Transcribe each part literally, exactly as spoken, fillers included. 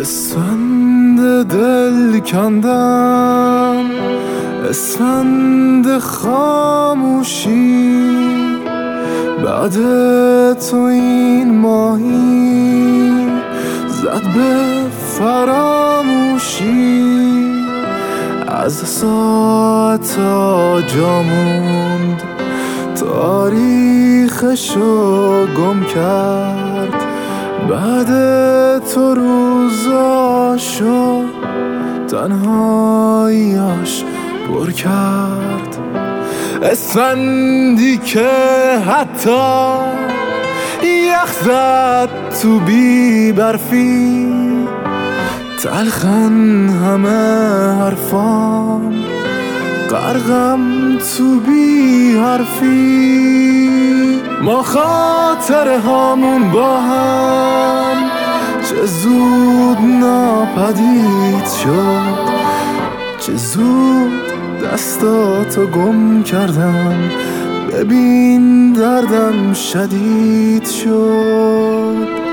اسفند دل کندم، اسفند خاموشی، بعد تو این ماهی زد به فراموشی. از ساعتا جا موند، تاریخشو گم کرد، بعد تو روزاشو تنهاییاش پر کرد. اسفندی که حتی یخ زد تو بی برفی، تلخن همه حرفام، غرقم تو بی حرفی. ما خاطره هامون با هم چه زود ناپدید شد، چه زود دستاتو گم کردم، ببین دردم شدید شد.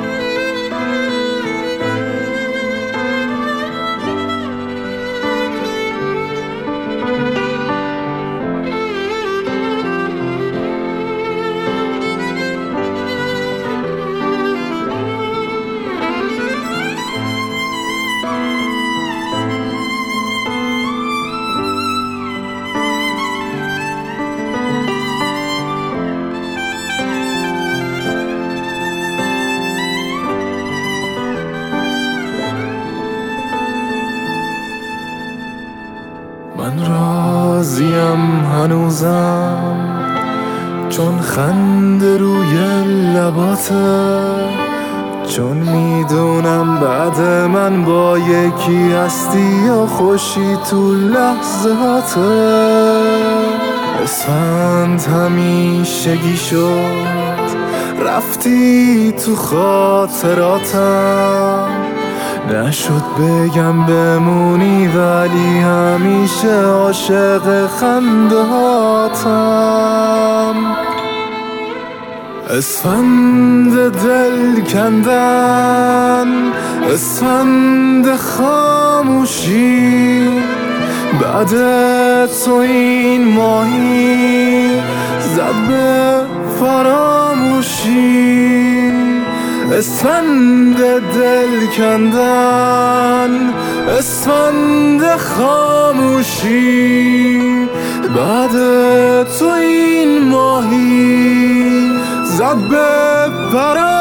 من راضیم هنوزم، چون خنده روی لباته، چون میدونم بعد من با یکی هستی و خوشی تو لحظاته. اسفند همیشگی شد، رفتی تو خاطراتم، نشد بگم بمونی ولی همیشه عاشق خندهاتم. اسفند دل کندن، اسفند خاموشی، بعد تو این ماهی زد به فراموشی. اسفند دل کندن، اسفند خاموشی، بعد تو این ماهی زد به فراموشی.